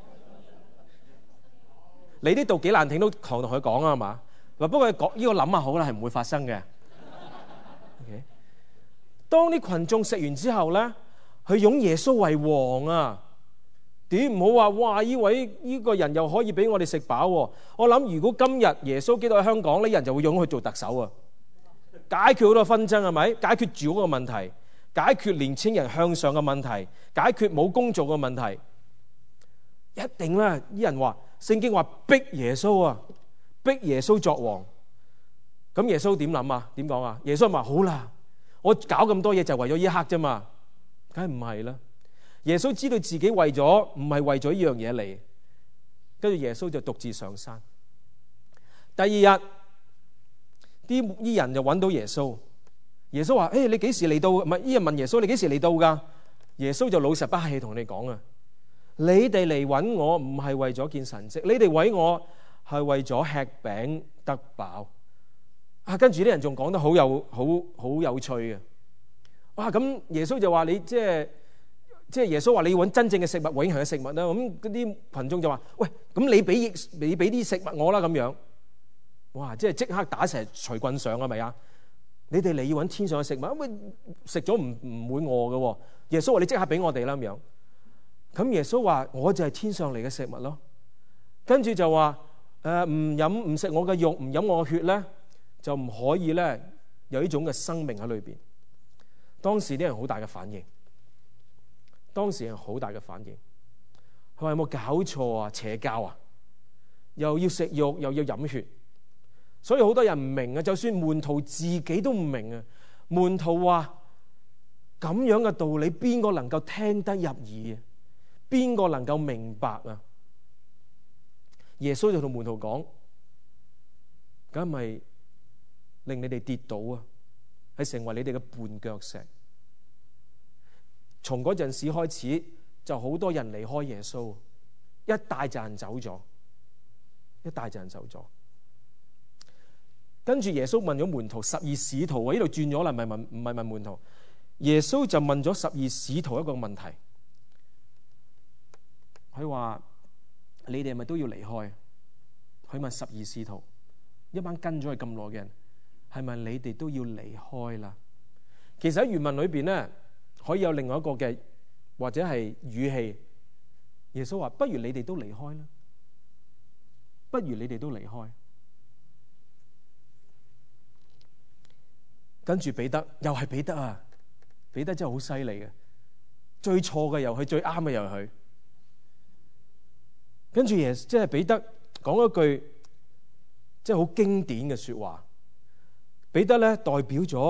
你啲道幾難聽都同佢講啊嘛！不過講呢個諗下好啦，係唔會發生嘅。Okay? 當啲群眾食完之後咧，佢擁耶穌為王啊！點唔好話哇？呢個人又可以俾我哋食飽喎！我諗如果今日耶穌基督喺香港，呢人就會擁佢做特首啊！解決好多紛爭係咪？解決住嗰個問題，解決年青人向上嘅問題，解決冇工做嘅問題，一定啦！啲人話聖經話逼耶穌啊，逼耶穌作王。咁耶穌點諗啊？點講啊？耶穌話好啦，我搞咁多嘢就為咗呢一刻啫嘛，梗係唔係啦？耶穌知道自己為咗唔係為咗呢樣嘢嚟，跟住耶穌就獨自上山。第二日，啲人就揾到耶穌。耶穌話：你幾時嚟到？唔係，啲人問耶穌：你幾時嚟到㗎？耶穌就老實不氣同你講啊：你哋嚟揾我唔係為咗見神蹟，你哋揾我係為咗吃餅得飽。跟住啲人仲講得好有趣嘅。哇！咁耶穌就話你即係耶穌話你要揾真正嘅食物，永恆嘅食物啦。咁嗰啲群眾就話：喂，咁你俾啲食物我啦咁樣。哇！即刻打蛇隨棍上係咪啊？你哋嚟要揾天上嘅食物，咁食咗唔會餓嘅。耶穌話你即刻俾我哋啦咁樣。咁耶穌話我就係天上嚟嘅食物咯。跟住就話唔食我嘅肉，唔飲我嘅血咧，就唔可以咧有呢種嘅生命喺裏邊。當時啲人好大嘅反應。當時係好大嘅反應，佢話有冇搞錯啊？邪教啊？又要食肉又要飲血，所以好多人唔明啊。就算門徒自己都唔明啊。門徒話咁樣嘅道理，邊個能夠聽得入耳啊？邊個能夠明白啊？耶穌就同門徒講：咁咪令你哋跌倒啊，係成為你哋嘅絆腳石。從嗰陣時開始，就好多人離開耶穌，一大紮人走咗，一大紮人走咗。跟住耶穌問咗門徒12使徒啊，呢度轉咗啦，唔係問門徒。耶穌就問咗12使徒一個問題，佢話：你哋係咪都要離開？佢問12使徒，一班跟咗佢咁耐嘅人，係咪你哋都要離開啦？其實喺原文裏邊咧，可以有另外一個嘅或者係語氣。耶穌話：不如你哋都離開啦，不如你哋都離開。跟住彼得又係彼得啊，彼得真係好犀利嘅，最錯嘅又係，最啱嘅又係佢。跟住即係彼得講一句即係好經典嘅說話。彼得咧代表咗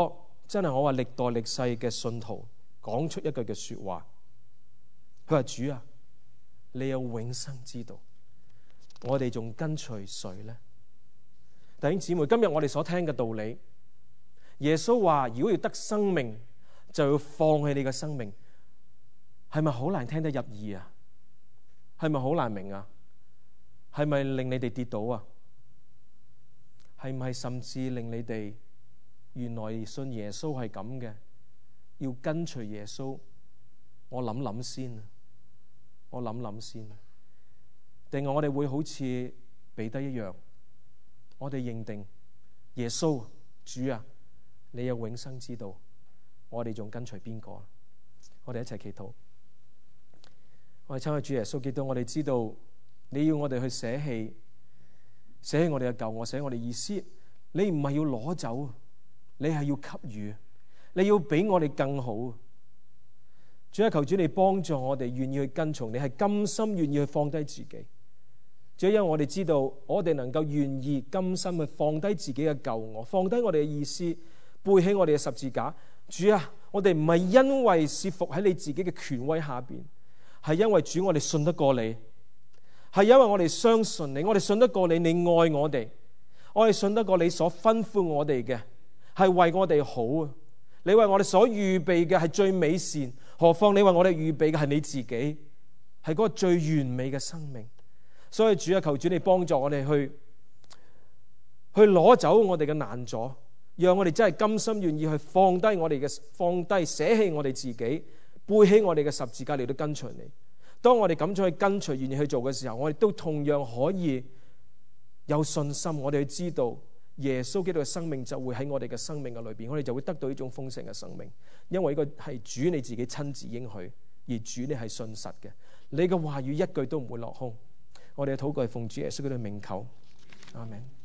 真係我話歷代歷世嘅信徒講出一句嘅說話，佢話主啊，你有永生之道，我哋仲跟隨誰呢？弟兄姊妹，今日我哋所聽嘅道理，耶穌話如果要得生命，就要放棄你嘅生命，係咪好難聽得入耳啊？係咪好難明啊？係咪令你哋跌倒啊？係唔係甚至令你哋原來信耶穌係咁嘅，要跟隨耶穌？我諗諗先，我諗諗先，定係我哋會好似彼得一樣，我哋認定耶穌主啊，你有永生之道，我哋仲跟隨邊個？我哋一齊祈禱。我哋親愛主耶穌基督，我哋知道你要我哋去捨棄我哋嘅舊我，捨棄我哋意思。你唔係要攞走，你係要給予，你要比我哋更好。主啊，求主你幫助我哋，願意去跟從你，係甘心願意去放低自己。主啊，因為我哋知道，我哋能夠願意甘心去放低自己嘅舊我，放低我哋嘅意思，背起我哋嘅十字架。主啊，我哋唔係因為是服喺你自己嘅權威下邊，係因為主我哋信得過你，係因為我哋相信你，我哋信得過你，你愛我哋，我哋信得過你所吩咐我哋嘅係為我哋好啊！你為我哋所預備嘅係最美善，何況你為我哋預備嘅係你自己，係嗰個最完美嘅生命。所以主啊，求主你幫助我哋去攞走我哋嘅難阻，讓我哋真係甘心願意去放低捨棄我哋自己，背起我哋嘅十字架嚟到跟隨你。當我哋咁樣去跟隨，願意去做嘅時候，我哋都同樣可以有信心。我哋知道耶穌基督嘅生命就會喺我哋嘅生命嘅裏邊，我哋就會得到呢種豐盛嘅生命。因為呢個係主你自己親自應許，而主你係信實嘅，你嘅話語一句都唔會落空。我哋嘅禱告係奉主耶穌基督嘅名求，阿們。